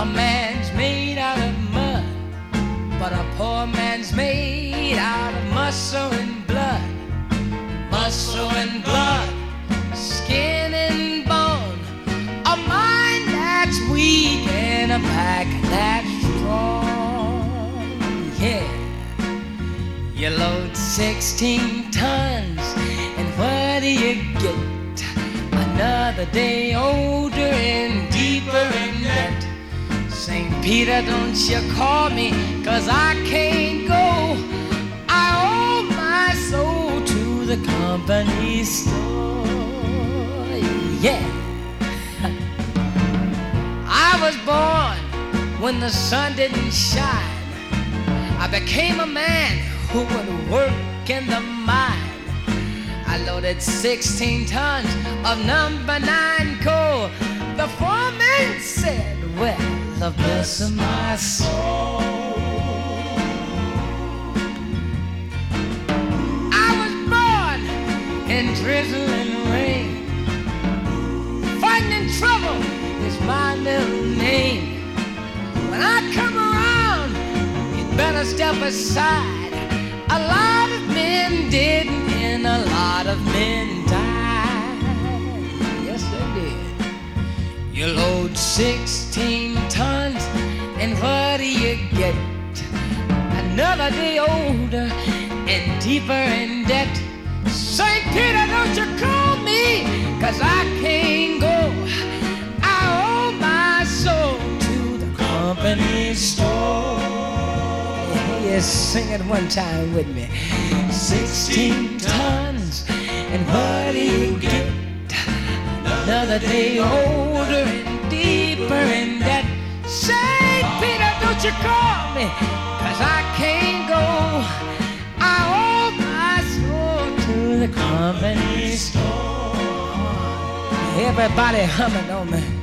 A man's made out of mud, but a poor man's made out of muscle and blood. Muscle and blood, skin and bone. A mind that's weak and a back that's strong. Yeah. You load 16 tons, and what do you get? Another day older and deeper in debt. St. Peter, don't you call me, 'cause I can't go. I owe my soul to the company store. Yeah. I was born when the sun didn't shine. I became a man who would work in the mine. I loaded 16 tons of number 9 coal. The foreman said, well, the bless of my soul. I was born in drizzle and rain. Fighting trouble is my middle name. When I come around, you'd better step aside. A lot of men didn't, and a lot of men died. Yes, they did. You load 16 tons, and what do you get? Another day older and deeper in debt. St. Peter, don't you call me, 'cause I can't go. I owe my soul to the company store. Yes, sing it one time with me. 16 tons, and what do you get? Another day older and deeper in debt. St. Peter, don't you call me, 'cause I can't go. I owe my soul to the company store. Everybody humming on me.